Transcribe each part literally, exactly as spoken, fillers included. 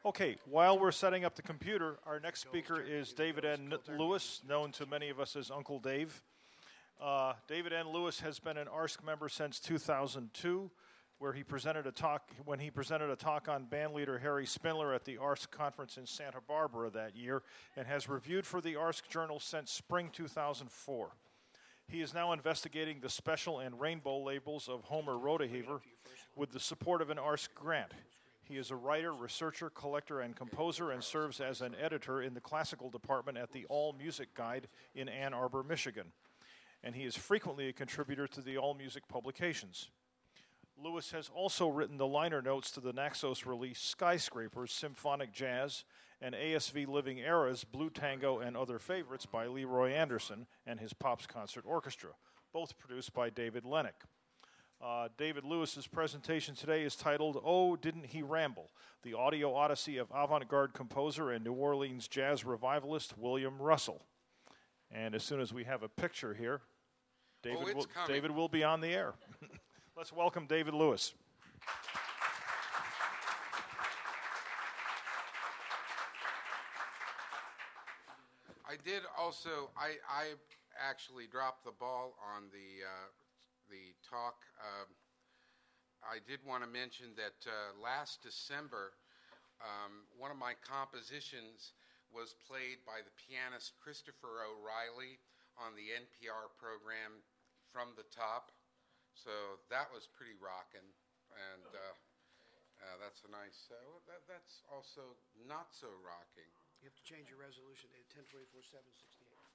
Okay, while we're setting up the computer, our next speaker is David N. Lewis, known to many of us as Uncle Dave. Uh, David N. Lewis has been an A R S C member since two thousand two, where he presented a talk when he presented a talk on bandleader Harry Spindler at the A R S C conference in Santa Barbara that year, and has reviewed for the A R S C Journal since spring two thousand four. He is now investigating the special and rainbow labels of Homer Rodeheaver with the support of an A R S C grant. He is a writer, researcher, collector, and composer, and serves as an editor in the classical department at the All Music Guide in Ann Arbor, Michigan. And he is frequently a contributor to the All Music publications. Lewis has also written the liner notes to the Naxos release Skyscrapers, Symphonic Jazz, and A S V Living Eras, Blue Tango, and Other Favorites by Leroy Anderson and his Pops Concert Orchestra, both produced by David Lennox. Uh, David Lewis's presentation today is titled, Oh, Didn't He Ramble? The Audio Odyssey of Avant-Garde Composer and New Orleans Jazz Revivalist William Russell. And as soon as we have a picture here, David, oh, will, coming. David will be on the air. Let's welcome David Lewis. I did also, I, I actually dropped the ball on the uh, the talk. Uh, I did want to mention that uh, last December, um, one of my compositions was played by the pianist Christopher O'Reilly on the N P R program From the Top. So that was pretty rockin', and uh, uh, that's a nice, uh, that, that's also not so rocking. You have to change your resolution to ten twenty-four seven sixty-eight.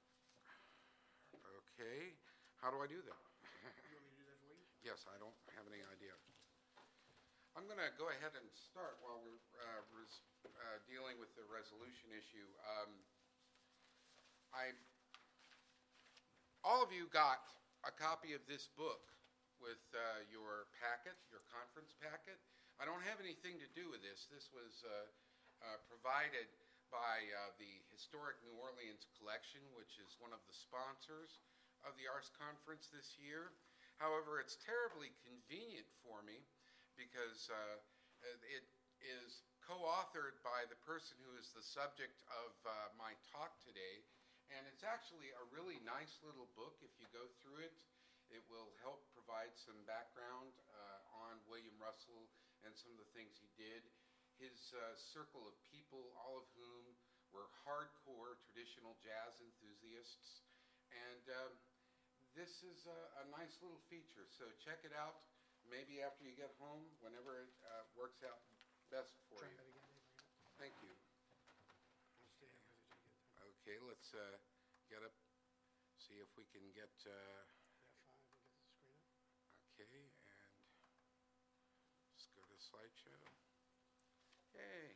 Okay, how do I do that? You want me to do that for you? Yes, I don't have any idea. I'm going to go ahead and start while we're uh, res- uh, dealing with the resolution issue. Um, I, all of you got a copy of this book with uh, your packet, your conference packet. I don't have anything to do with this. This was uh, uh, provided by uh, the Historic New Orleans Collection, which is one of the sponsors of the A R S C conference this year. However, it's terribly convenient for me because uh, it is co-authored by the person who is the subject of uh, my talk today, and it's actually a really nice little book. If you go through it, it will help provide some background uh, on William Russell and some of the things he did. His uh, circle of people, all of whom were hardcore traditional jazz enthusiasts, and um, this is a, a nice little feature, so check it out. Maybe after you get home, whenever it uh, works out best for Try you. that again, Dave. Thank you. I'll stay up with it till you get there. Okay, let's uh, get up, see if we can get, uh, F five, and get the screen up. okay, and let's go to slideshow. Hey.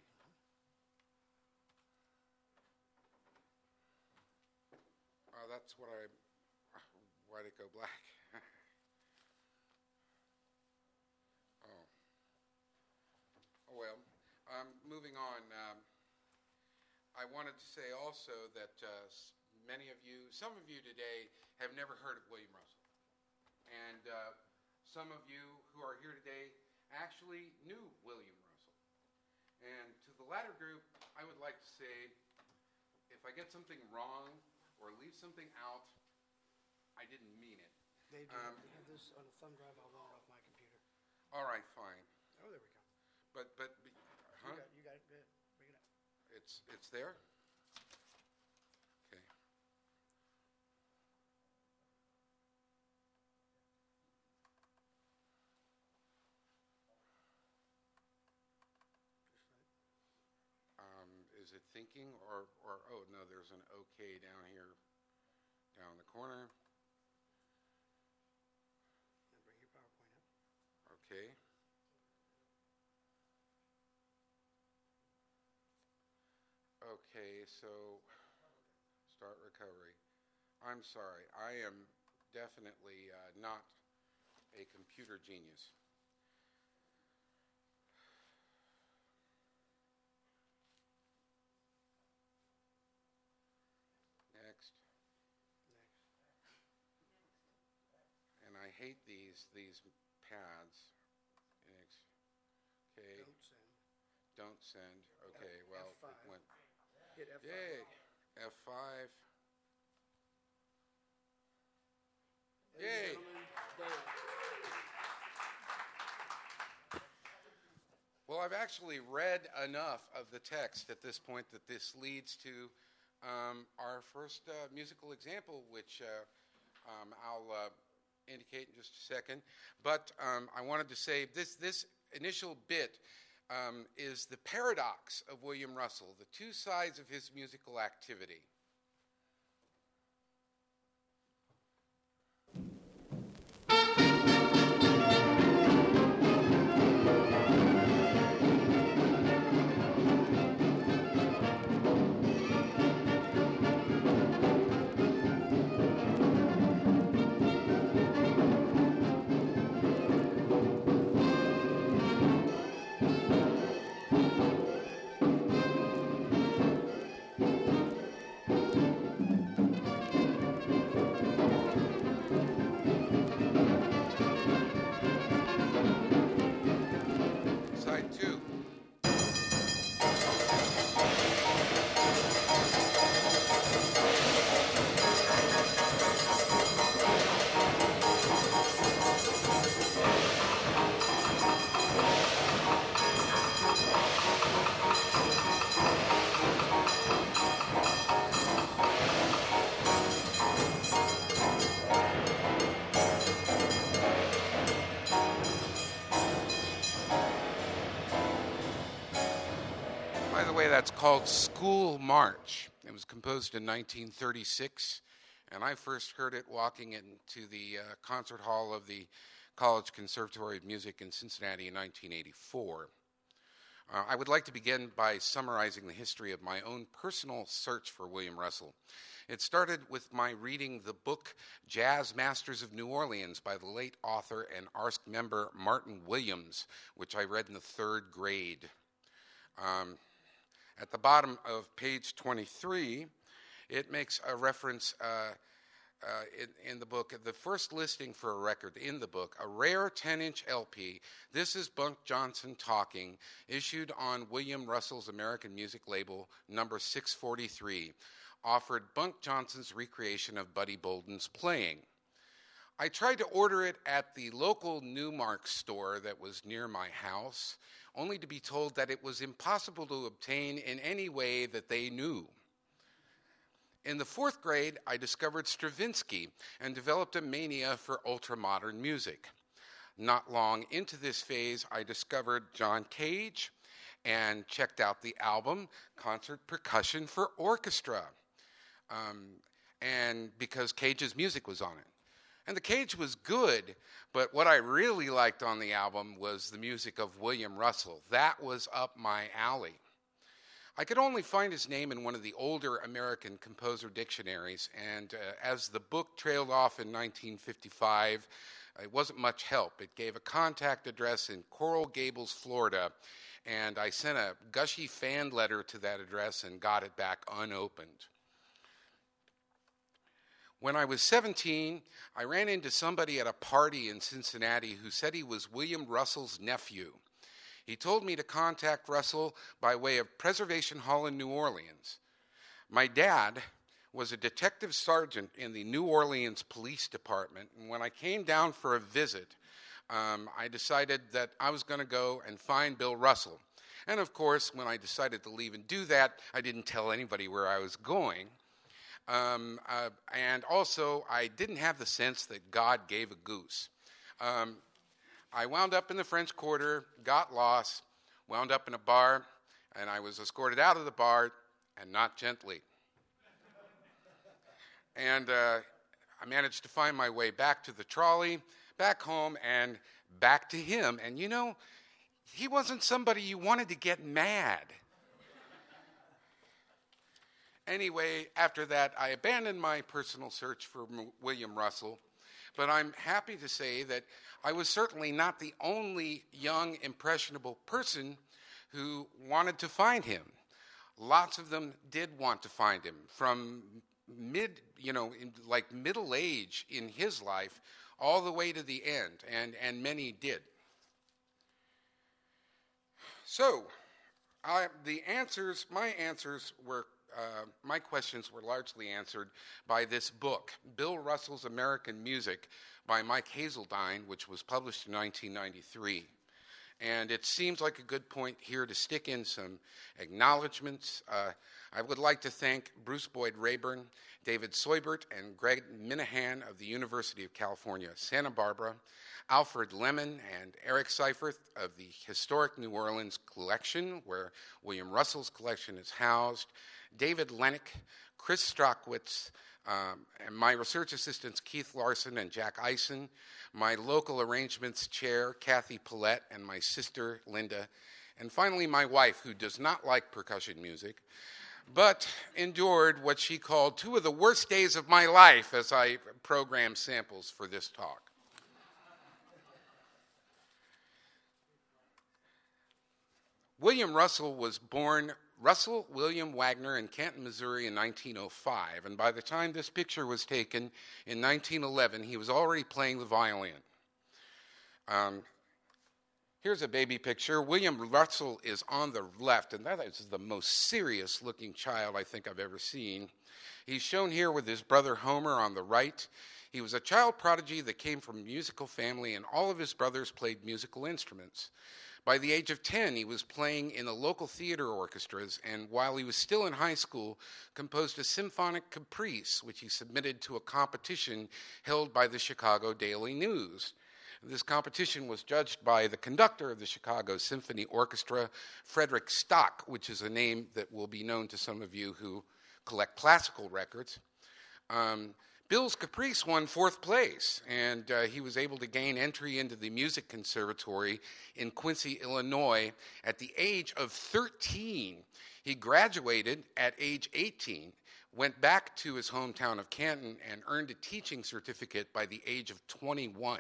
Oh, that's what I, why'd it go black? Oh. Oh, well, um, moving on. Um, I wanted to say also that uh, s- many of you, some of you today have never heard of William Russell. And uh, some of you who are here today actually knew William Russell. And to the latter group, I would like to say, if I get something wrong or leave something out, I didn't mean it. Dave, do you Um, have- do you have this on a thumb drive? I'll load it off my computer. All right, fine. Oh, there we go. But, but, huh? You got, you got it. Go ahead. Bring it up. It's, it's there? Okay. Um, is it thinking or, or, oh, no, there's an okay down here, down in the corner. And bring your PowerPoint up. Okay. Okay, so start recovery. I'm sorry, I am definitely uh, not a computer genius. Next. Next. And I hate these these pads. Next. Okay. Don't send. Don't send. Okay, well, F five. it went. Hit F five. Yay, F five. Ladies and Yay. gentlemen, Dave. Well, I've actually read enough of the text at this point that this leads to um, our first uh, musical example, which uh, um, I'll uh, indicate in just a second. But um, I wanted to say this, this initial bit um, is the paradox of William Russell, the two sides of his musical activity. Side two. By the way, that's called School March. It was composed in nineteen thirty-six, and I first heard it walking into the uh, concert hall of the College Conservatory of Music in Cincinnati in nineteen eighty-four. Uh, I would like to begin by summarizing the history of my own personal search for William Russell. It started with my reading the book Jazz Masters of New Orleans by the late author and A R S C member Martin Williams, which I read in the third grade. Um, At the bottom of page twenty-three, it makes a reference uh, uh, in, in the book, the first listing for a record in the book, a rare ten-inch L P. This is Bunk Johnson Talking, issued on William Russell's American music label, number six forty-three, offered Bunk Johnson's recreation of Buddy Bolden's playing. I tried to order it at the local Newmark store that was near my house, only to be told that it was impossible to obtain in any way that they knew. In the fourth grade, I discovered Stravinsky and developed a mania for ultramodern music. Not long into this phase, I discovered John Cage and checked out the album Concert Percussion for Orchestra, um, and because Cage's music was on it. And the Cage was good, but what I really liked on the album was the music of William Russell. That was up my alley. I could only find his name in one of the older American composer dictionaries, and uh, as the book trailed off in nineteen fifty-five, it wasn't much help. It gave a contact address in Coral Gables, Florida, and I sent a gushy fan letter to that address and got it back unopened. When I was seventeen, I ran into somebody at a party in Cincinnati who said he was William Russell's nephew. He told me to contact Russell by way of Preservation Hall in New Orleans. My dad was a detective sergeant in the New Orleans Police Department, and when I came down for a visit, um, I decided that I was going to go and find Bill Russell. And of course, when I decided to leave and do that, I didn't tell anybody where I was going. Um, uh, and also, I didn't have the sense that God gave a goose. Um, I wound up in the French Quarter, got lost, wound up in a bar, and I was escorted out of the bar, and not gently. And uh, I managed to find my way back to the trolley, back home, and back to him. And you know, he wasn't somebody you wanted to get mad. Anyway, after that, I abandoned my personal search for M- William Russell, but I'm happy to say that I was certainly not the only young, impressionable person who wanted to find him. Lots of them did want to find him, from mid, you know, in, like middle age in his life, all the way to the end, and, and many did. So, I, the answers, my answers were, uh, my questions were largely answered by this book, Bill Russell's American Music by Mike Hazeldine, which was published in nineteen ninety-three. And it seems like a good point here to stick in some acknowledgments. Uh, I would like to thank Bruce Boyd Rayburn, David Soybert, and Greg Minahan of the University of California, Santa Barbara, Alfred Lemon and Eric Seifert of the Historic New Orleans Collection, where William Russell's collection is housed, David Lennick, Chris Strachwitz, um, and my research assistants Keith Larson and Jack Eisen, my local arrangements chair Kathy Paulette, and my sister Linda, and finally my wife, who does not like percussion music, but endured what she called two of the worst days of my life as I programmed samples for this talk. William Russell was born Russell William Wagner in Canton, Missouri in nineteen oh five, and by the time this picture was taken in nineteen eleven, he was already playing the violin. Um, here's a baby picture. William Russell is on the left, and that is the most serious-looking child I think I've ever seen. He's shown here with his brother Homer on the right. He was a child prodigy that came from a musical family, and all of his brothers played musical instruments. By the age of ten, he was playing in the local theater orchestras, and while he was still in high school, composed a symphonic caprice, which he submitted to a competition held by the Chicago Daily News. This competition was judged by the conductor of the Chicago Symphony Orchestra, Frederick Stock, which is a name that will be known to some of you who collect classical records. Um, Bill's Caprice won fourth place, and uh, he was able to gain entry into the Music Conservatory in Quincy, Illinois at the age of thirteen. He graduated at age eighteen, went back to his hometown of Canton, and earned a teaching certificate by the age of twenty-one.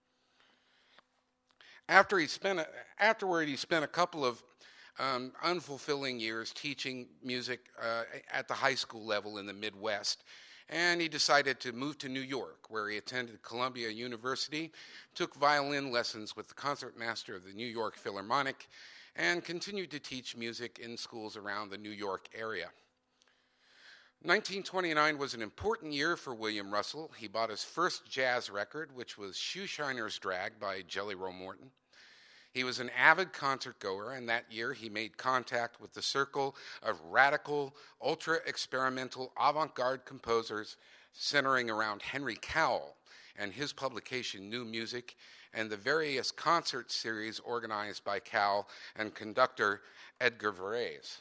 After he spent a, afterward, he spent a couple of um, unfulfilling years teaching music uh, at the high school level in the Midwest. And he decided to move to New York, where he attended Columbia University, took violin lessons with the concertmaster of the New York Philharmonic, and continued to teach music in schools around the New York area. nineteen twenty-nine was an important year for William Russell. He bought his first jazz record, which was Shoeshiner's Drag by Jelly Roll Morton. He was an avid concert goer, and that year he made contact with the circle of radical, ultra-experimental, avant-garde composers centering around Henry Cowell and his publication New Music, and the various concert series organized by Cowell and conductor Edgar Varese.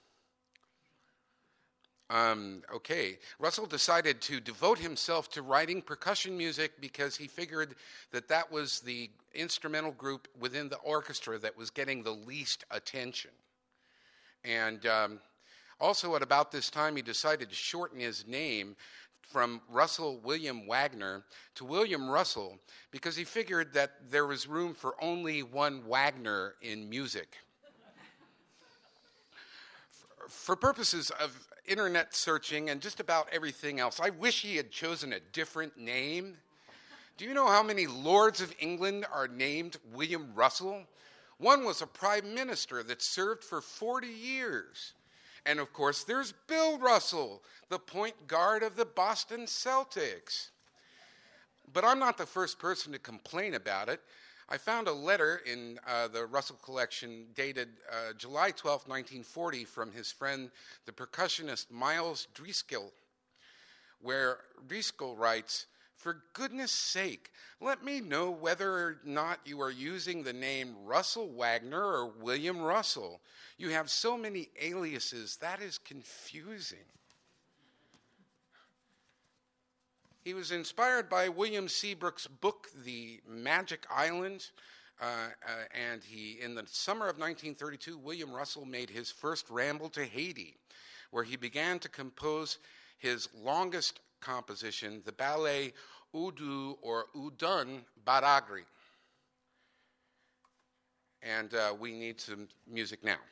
Um, okay, Russell decided to devote himself to writing percussion music because he figured that that was the instrumental group within the orchestra that was getting the least attention. And um, also at about this time, he decided to shorten his name from Russell William Wagner to William Russell because he figured that there was room for only one Wagner in music. For purposes of internet searching and just about everything else, I wish he had chosen a different name. Do you know how many lords of England are named William Russell? One was a prime minister that served for forty years. And of course, there's Bill Russell, the point guard of the Boston Celtics. But I'm not the first person to complain about it. I found a letter in uh, the Russell collection dated uh, July twelfth, nineteen forty, from his friend, the percussionist Miles Driscoll, where Driscoll writes, "For goodness sake, let me know whether or not you are using the name Russell Wagner or William Russell. You have so many aliases, that is confusing." He was inspired by William Seabrook's book, The Magic Island, uh, uh, and he, in the summer of nineteen thirty-two, William Russell made his first ramble to Haiti, where he began to compose his longest composition, the ballet Udu or Udun Baragri. And uh, we need some music now.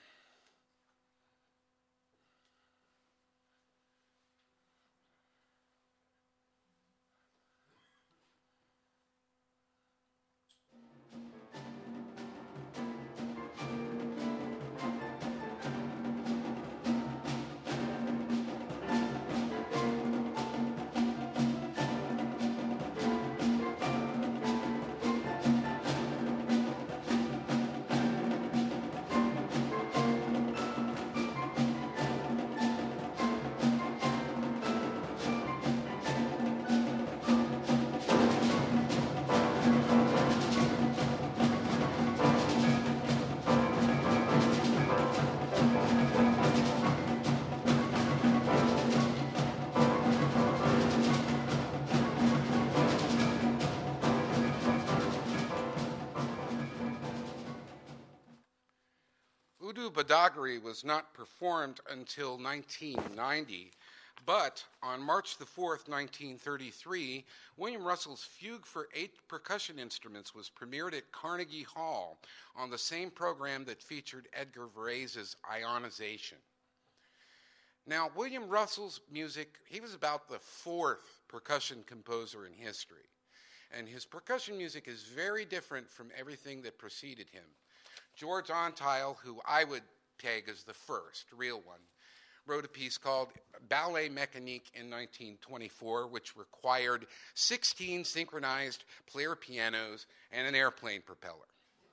Doggery was not performed until nineteen ninety, but on March the fourth, nineteen thirty-three, William Russell's Fugue for Eight Percussion Instruments was premiered at Carnegie Hall on the same program that featured Edgar Varèse's Ionization. Now, William Russell's music, he was about the fourth percussion composer in history, and his percussion music is very different from everything that preceded him. George Antheil, who I would tag as the first, real one, wrote a piece called Ballet Mécanique in nineteen twenty-four, which required sixteen synchronized player pianos and an airplane propeller.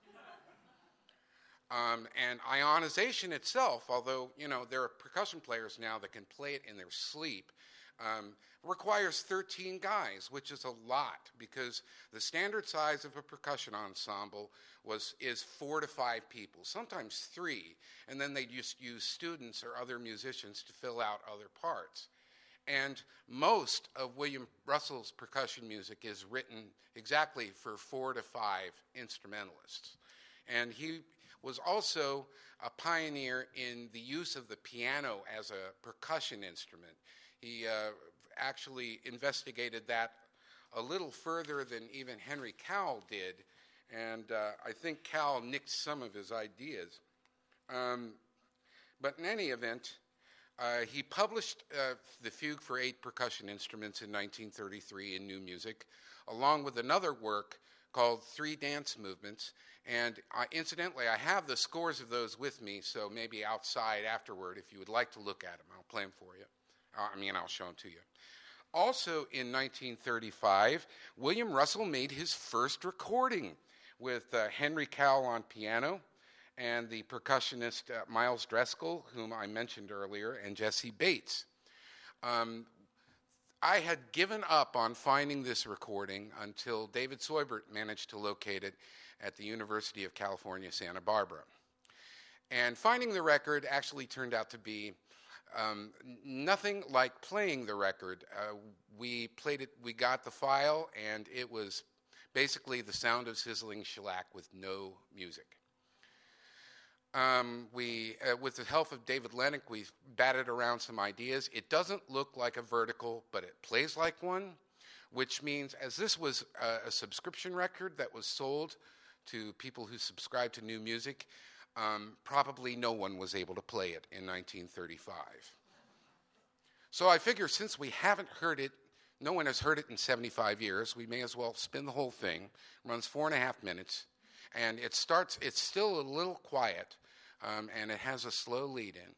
Um, and ionization itself, although, you know, there are percussion players now that can play it in their sleep, um, requires thirteen guys, which is a lot, because the standard size of a percussion ensemble was is four to five people, sometimes three, and then they just use students or other musicians to fill out other parts. And most of William Russell's percussion music is written exactly for four to five instrumentalists. And he was also a pioneer in the use of the piano as a percussion instrument. He uh, actually investigated that a little further than even Henry Cowell did, and uh, I think Cowell nicked some of his ideas. Um, but in any event, uh, he published uh, the Fugue for Eight Percussion Instruments in nineteen thirty-three in New Music, along with another work called Three Dance Movements. And uh, incidentally, I have the scores of those with me, so maybe outside afterward, if you would like to look at them, I'll play them for you. Uh, I mean, I'll show them to you. Also in nineteen thirty-five, William Russell made his first recording with uh, Henry Cowell on piano and the percussionist uh, Miles Dreskel, whom I mentioned earlier, and Jesse Bates. Um, I had given up on finding this recording until David Soibert managed to locate it at the University of California, Santa Barbara. And finding the record actually turned out to be um, nothing like playing the record. Uh, we played it, we got the file, and it was basically the sound of sizzling shellac with no music. Um, we, uh, with the help of David Lennox, we batted around some ideas. It doesn't look like a vertical, but it plays like one, which means, as this was a, a subscription record that was sold to people who subscribed to New Music, um, probably no one was able to play it in nineteen thirty-five. So I figure since we haven't heard it, no one has heard it in seventy-five years, we may as well spin the whole thing. It runs four and a half minutes. And it starts, it's still a little quiet, um, and it has a slow lead in.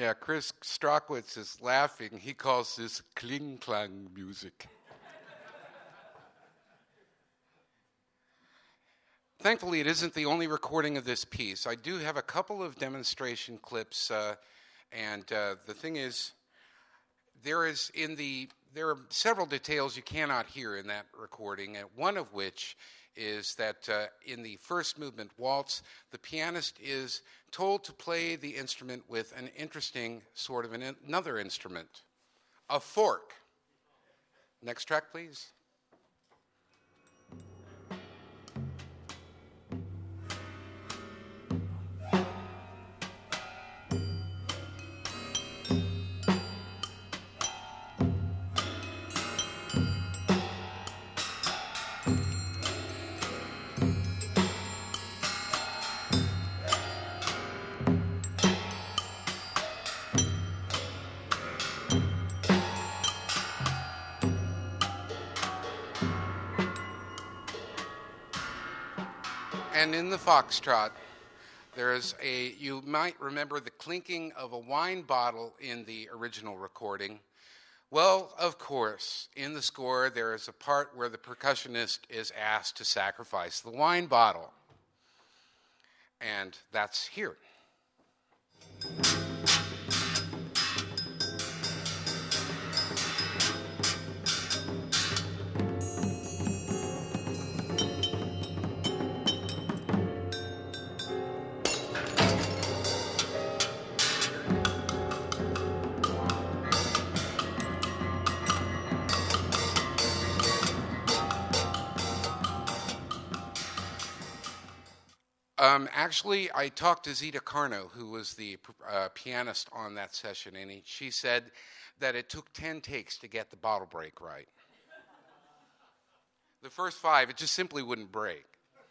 Yeah, Chris Strockwitz is laughing. He calls this kling-klang music. Thankfully, it isn't the only recording of this piece. I do have a couple of demonstration clips, uh, and uh, the thing is, there is in the there are several details you cannot hear in that recording, and one of which is that uh, in the first movement waltz, the pianist is told to play the instrument with an interesting sort of an, another instrument, a fork. Next track, please. And in the foxtrot, there is a, you might remember the clinking of a wine bottle in the original recording. Well, of course, in the score, there is a part where the percussionist is asked to sacrifice the wine bottle. And that's here. Um, actually, I talked to Zita Carno, who was the uh, pianist on that session, and he, she said that it took ten takes to get the bottle break right. The first five, it just simply wouldn't break.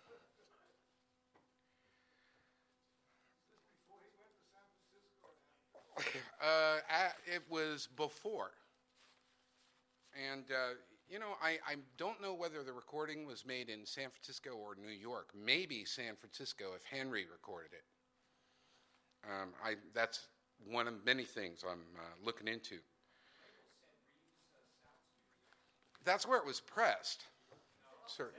Uh, it was before. And, uh, you know, I, I don't know whether the recording was made in San Francisco or New York. Maybe San Francisco if Henry recorded it. Um, I, that's one of many things I'm uh, looking into. That's where it was pressed. Certainly.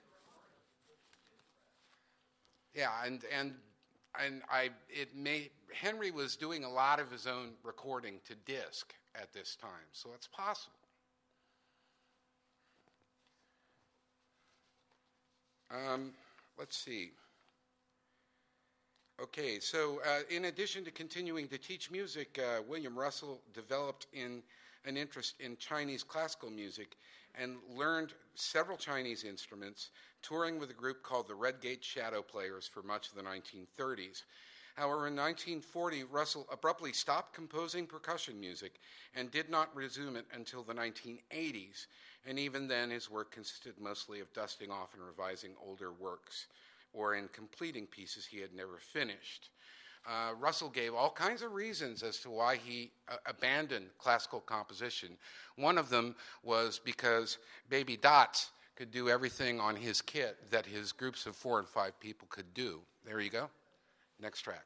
Yeah, and and and I it may Henry was doing a lot of his own recording to disc at this time, so it's possible. Um, let's see. Okay, so uh, in addition to continuing to teach music, uh, William Russell developed in an interest in Chinese classical music and learned several Chinese instruments, touring with a group called the Redgate Shadow Players for much of the nineteen thirties. However, in nineteen forty, Russell abruptly stopped composing percussion music and did not resume it until the nineteen eighties, and even then his work consisted mostly of dusting off and revising older works, or in completing pieces he had never finished. Uh, Russell gave all kinds of reasons as to why he uh, abandoned classical composition. One of them was because Baby Dots could do everything on his kit that his groups of four and five people could do. There you go. Next track.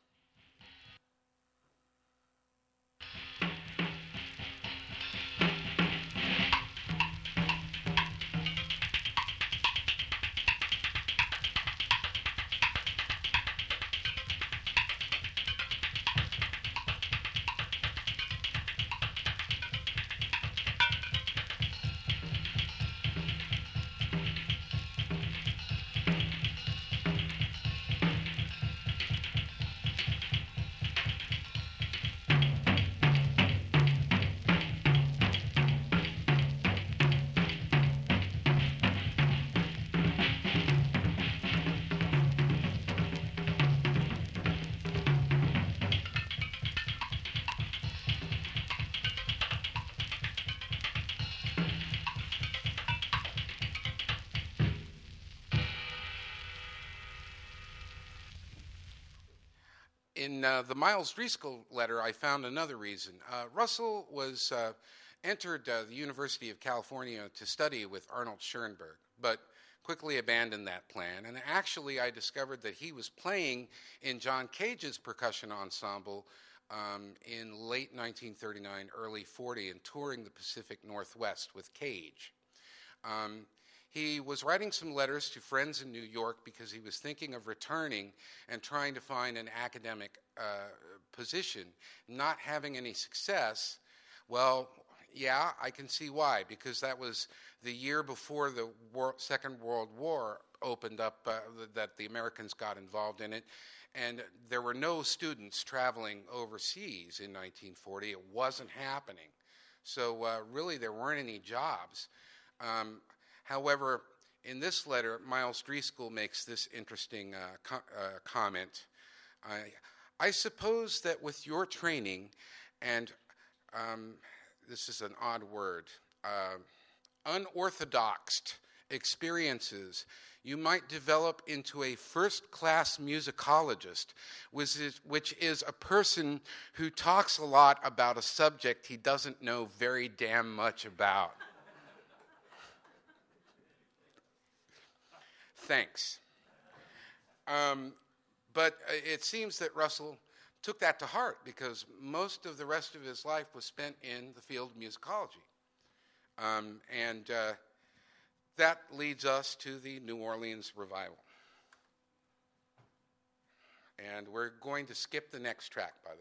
In uh, the Miles Driscoll letter, I found another reason. Uh, Russell was uh, entered uh, the University of California to study with Arnold Schoenberg, but quickly abandoned that plan. And actually, I discovered that he was playing in John Cage's percussion ensemble um, in late nineteen thirty-nine, early forty, and touring the Pacific Northwest with Cage. Um, he was writing some letters to friends in New York because he was thinking of returning and trying to find an academic uh, position. Not having any success, well, yeah, I can see why, because that was the year before the War- Second World War opened up, uh, that the Americans got involved in it, and there were no students traveling overseas in nineteen forty. It wasn't happening. So uh, really there weren't any jobs. Um, however, in this letter, Miles Driscoll makes this interesting uh, co- uh, comment. I, I suppose that with your training and, um, this is an odd word, uh, unorthodox experiences, you might develop into a first-class musicologist, which is, which is a person who talks a lot about a subject he doesn't know very damn much about. Thanks. Um, but it seems that Russell took that to heart because most of the rest of his life was spent in the field of musicology. Um, and uh, that leads us to the New Orleans Revival. And we're going to skip the next track, by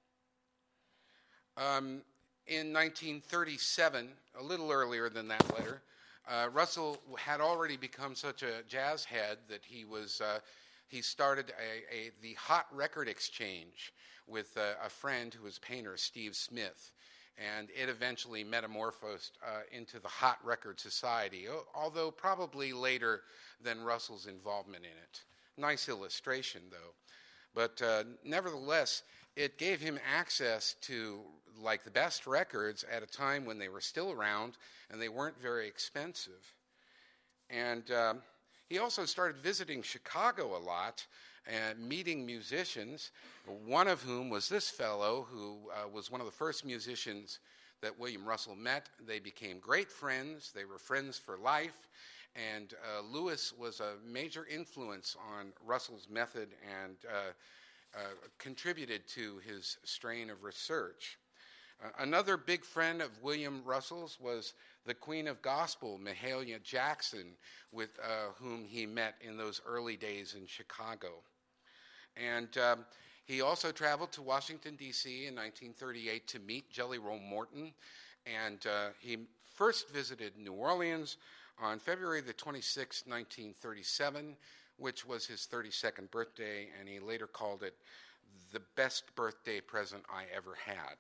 the way. Um, in nineteen thirty-seven, a little earlier than that letter, uh, Russell had already become such a jazz head that he was uh, he started a, a, the Hot Record Exchange with a, a friend who was painter, Steve Smith. And it eventually metamorphosed uh, into the Hot Record Society, although probably later than Russell's involvement in it. Nice illustration, though. But uh, nevertheless, it gave him access to, like, the best records at a time when they were still around and they weren't very expensive. And um, he also started visiting Chicago a lot and meeting musicians, one of whom was this fellow who uh, was one of the first musicians that William Russell met. They became great friends. They were friends for life. And uh, Lewis was a major influence on Russell's method and uh, uh, contributed to his strain of research. Uh, another big friend of William Russell's was the Queen of Gospel, Mahalia Jackson, with uh, whom he met in those early days in Chicago. And um, he also traveled to Washington, D C in nineteen thirty-eight to meet Jelly Roll Morton. And uh, he first visited New Orleans on February the twenty-sixth, nineteen thirty-seven, which was his thirty-second birthday, and he later called it the best birthday present I ever had.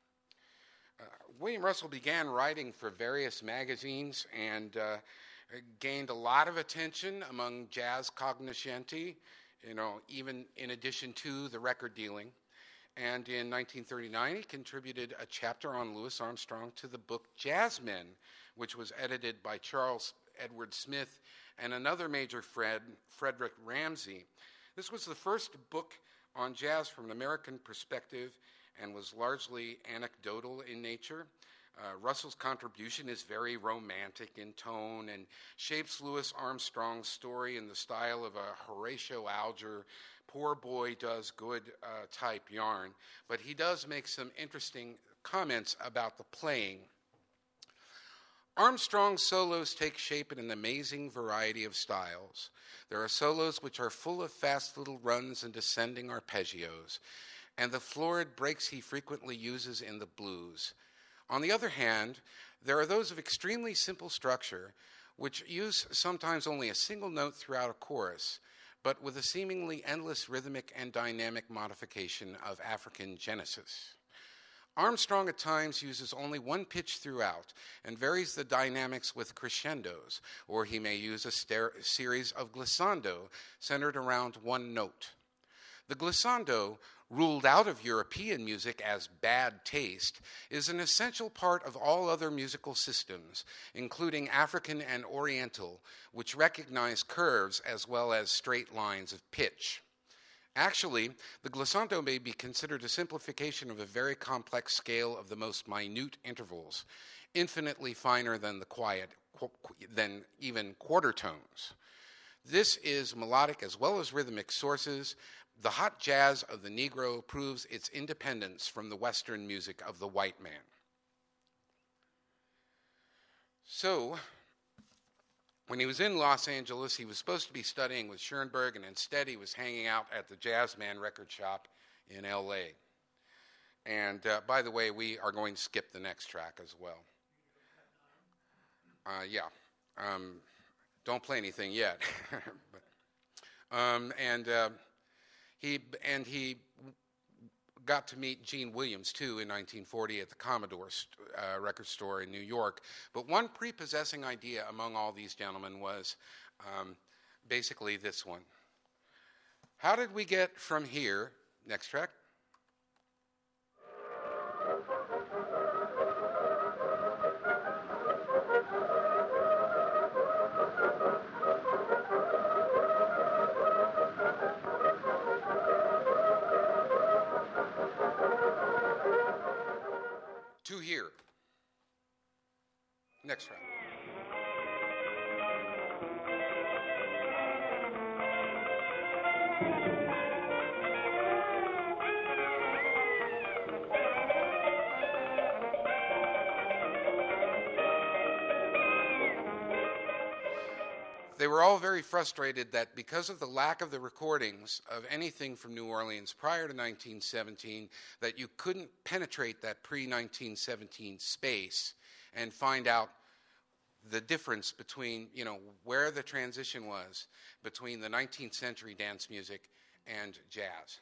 Uh, William Russell began writing for various magazines and uh, gained a lot of attention among jazz cognoscenti, you know, even in addition to the record dealing. And in nineteen thirty-nine, he contributed a chapter on Louis Armstrong to the book Jazzmen, which was edited by Charles Edward Smith and another major Fred, Frederick Ramsey. This was the first book on jazz from an American perspective and was largely anecdotal in nature. Uh, Russell's contribution is very romantic in tone and shapes Louis Armstrong's story in the style of a Horatio Alger, poor boy does good uh, type yarn. But he does make some interesting comments about the playing. Armstrong's solos take shape in an amazing variety of styles. There are solos which are full of fast little runs and descending arpeggios, and the florid breaks he frequently uses in the blues. On the other hand, there are those of extremely simple structure, which use sometimes only a single note throughout a chorus, but with a seemingly endless rhythmic and dynamic modification of African genesis. Armstrong at times uses only one pitch throughout and varies the dynamics with crescendos, or he may use a ster- series of glissando centered around one note. The glissando, ruled out of European music as bad taste, is an essential part of all other musical systems, including African and Oriental, which recognize curves as well as straight lines of pitch. Actually, the glissando may be considered a simplification of a very complex scale of the most minute intervals, infinitely finer than the quiet, than even quarter tones. This is melodic as well as rhythmic sources, The hot jazz of the Negro proves its independence from the Western music of the white man. So, when he was in Los Angeles, he was supposed to be studying with Schoenberg, and instead he was hanging out at the Jazzman record shop in L A. And uh, by the way, we are going to skip the next track as well. Uh, yeah. Um, don't play anything yet. but, um, and uh, he and he got to meet Gene Williams, too, in nineteen forty at the Commodore uh, record store in New York. But one prepossessing idea among all these gentlemen was um, basically this one. How did we get from here, next track, to here? Next track. They were all very frustrated that because of the lack of the recordings of anything from New Orleans prior to nineteen seventeen, that you couldn't penetrate that pre nineteen seventeen space and find out the difference between, you know, where the transition was between the nineteenth century dance music and jazz.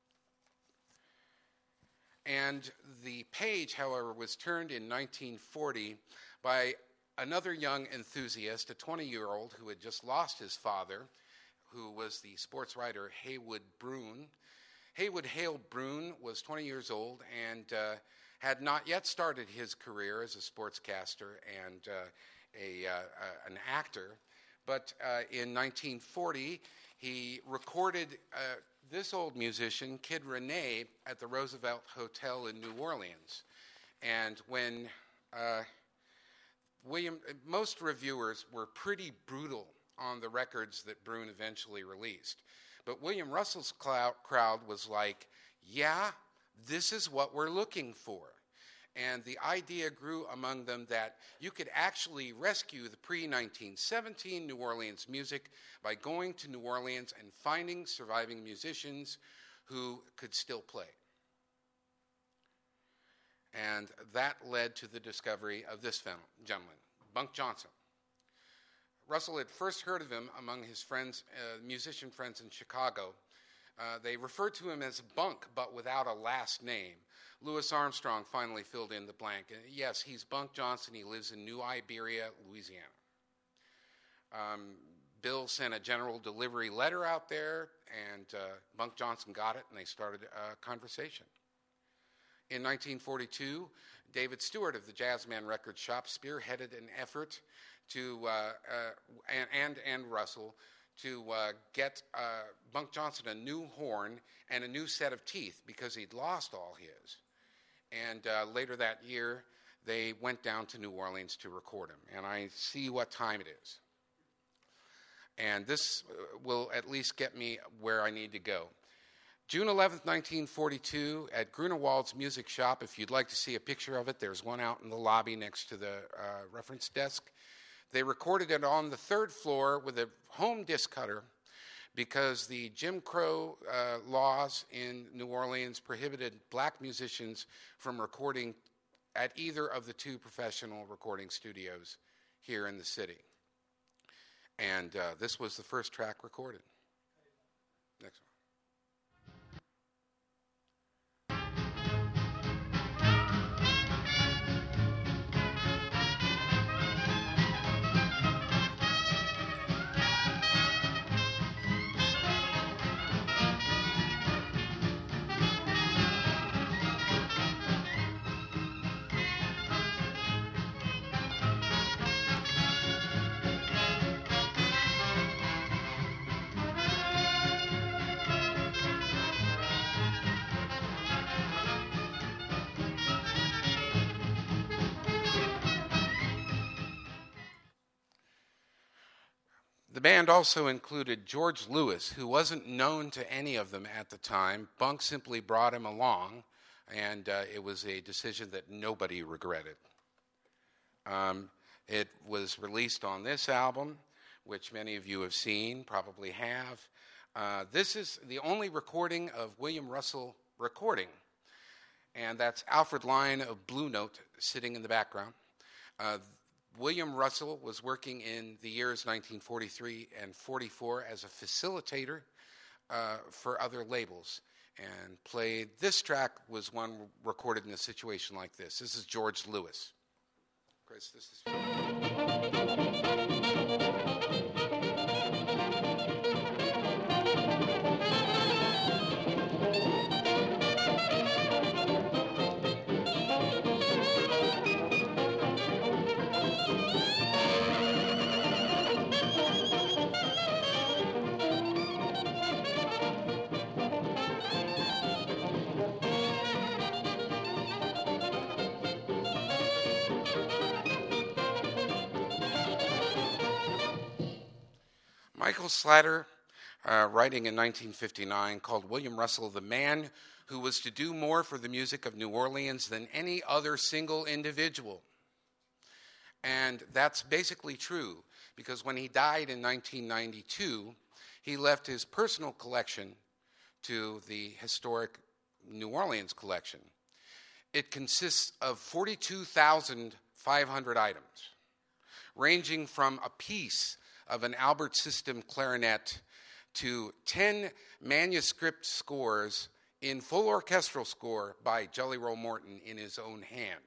And the page, however, was turned in nineteen forty by another young enthusiast, a twenty-year-old who had just lost his father, who was the sports writer Haywood Broun. Haywood Hale Broun was twenty years old and uh, had not yet started his career as a sportscaster and uh, a, uh, uh, an actor. But uh, in nineteen forty, he recorded uh, this old musician, Kid Rene, at the Roosevelt Hotel in New Orleans. And when uh, William, most reviewers were pretty brutal on the records that Broun eventually released. But William Russell's crowd was like, yeah, this is what we're looking for. And the idea grew among them that you could actually rescue the pre nineteen seventeen New Orleans music by going to New Orleans and finding surviving musicians who could still play. And that led to the discovery of this gentleman, Bunk Johnson. Russell had first heard of him among his friends, uh, musician friends in Chicago. Uh, they referred to him as Bunk, but without a last name. Louis Armstrong finally filled in the blank. Uh, yes, he's Bunk Johnson. He lives in New Iberia, Louisiana. Um, Bill sent a general delivery letter out there, and uh, Bunk Johnson got it, and they started a conversation. In nineteen forty-two, David Stewart of the Jazzman Record Shop spearheaded an effort to, uh, uh, and, and, and Russell, to uh, get uh, Bunk Johnson a new horn and a new set of teeth because he'd lost all his. And uh, later that year, they went down to New Orleans to record him. And I see what time it is. And this will at least get me where I need to go. June eleventh, nineteen forty-two, at Grunewald's Music Shop. If you'd like to see a picture of it, there's one out in the lobby next to the uh, reference desk. They recorded it on the third floor with a home disc cutter because the Jim Crow uh, laws in New Orleans prohibited black musicians from recording at either of the two professional recording studios here in the city. And uh, this was the first track recorded. Next one. band also included George Lewis, who wasn't known to any of them at the time. Bunk simply brought him along, and uh, it was a decision that nobody regretted. Um, it was released on this album, which many of you have seen, probably have. Uh, this is the only recording of William Russell recording, and that's Alfred Lyne of Blue Note sitting in the background. Uh, William Russell was working in the years nineteen forty-three and forty-four as a facilitator uh, for other labels, and played, this track was one recorded in a situation like this. This is George Lewis. Chris, this is... Michael Slatter, uh, writing in nineteen fifty-nine, called William Russell the man who was to do more for the music of New Orleans than any other single individual. And that's basically true, because when he died in nineteen ninety-two, he left his personal collection to the historic New Orleans collection. It consists of forty-two thousand five hundred items, ranging from a piece of an Albert System clarinet to ten manuscript scores in full orchestral score by Jelly Roll Morton in his own hand.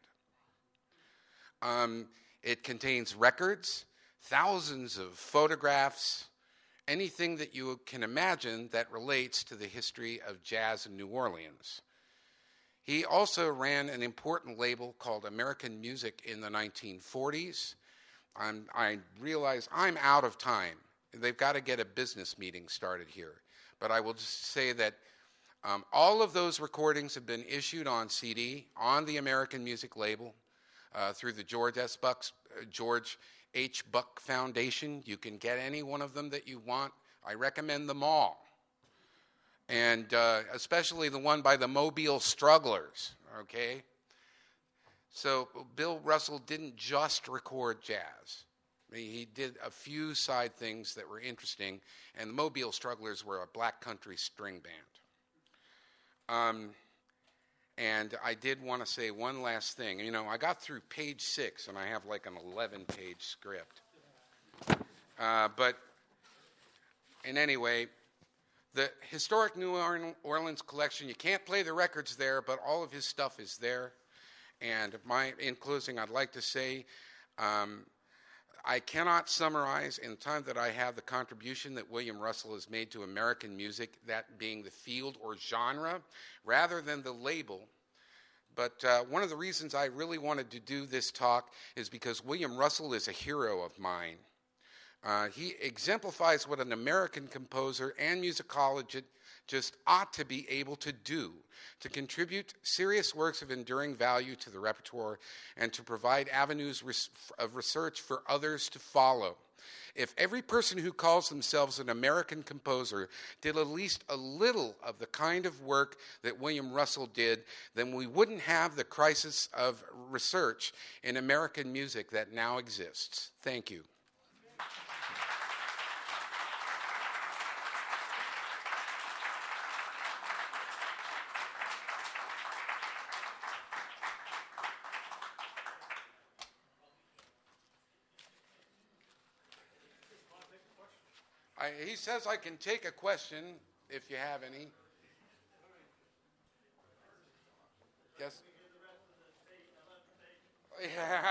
Um, it contains records, thousands of photographs, anything that you can imagine that relates to the history of jazz in New Orleans. He also ran an important label called American Music in the nineteen forties. I'm, I realize I'm out of time. They've got to get a business meeting started here. But I will just say that um, all of those recordings have been issued on C D on the American Music label uh, through the George S. Buck, uh, George H. Buck Foundation. You can get any one of them that you want. I recommend them all. And uh, especially the one by the Mobile Strugglers, okay? So Bill Russell didn't just record jazz. I mean, he did a few side things that were interesting, and the Mobile Strugglers were a black country string band. Um, and I did want to say one last thing. You know, I got through page six, and I have like an eleven-page script. Uh, but in any way, the historic New Orleans collection, you can't play the records there, but all of his stuff is there. And my, in closing, I'd like to say um, I cannot summarize in the time that I have the contribution that William Russell has made to American music, that being the field or genre, rather than the label. But uh, one of the reasons I really wanted to do this talk is because William Russell is a hero of mine. Uh, he exemplifies what an American composer and musicologist just ought to be able to do, to contribute serious works of enduring value to the repertoire and to provide avenues res- of research for others to follow. If every person who calls themselves an American composer did at least a little of the kind of work that William Russell did, then we wouldn't have the crisis of research in American music that now exists. Thank you. I, he says I can take a question if you have any. Yes? Yeah,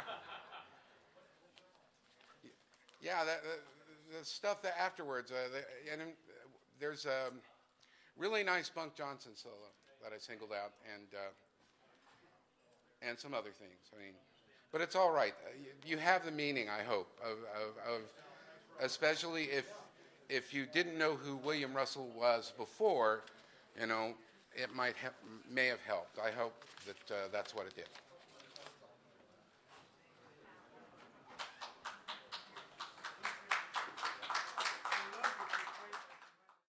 yeah the, the, the stuff that afterwards. Uh, the, and there's a really nice Bunk Johnson solo that I singled out, and uh, and some other things. I mean, but it's all right. Uh, you, you have the meaning, I hope, of, of, of especially if if you didn't know who William Russell was before, you know, it might have, may have helped. I hope that uh, that's what it did.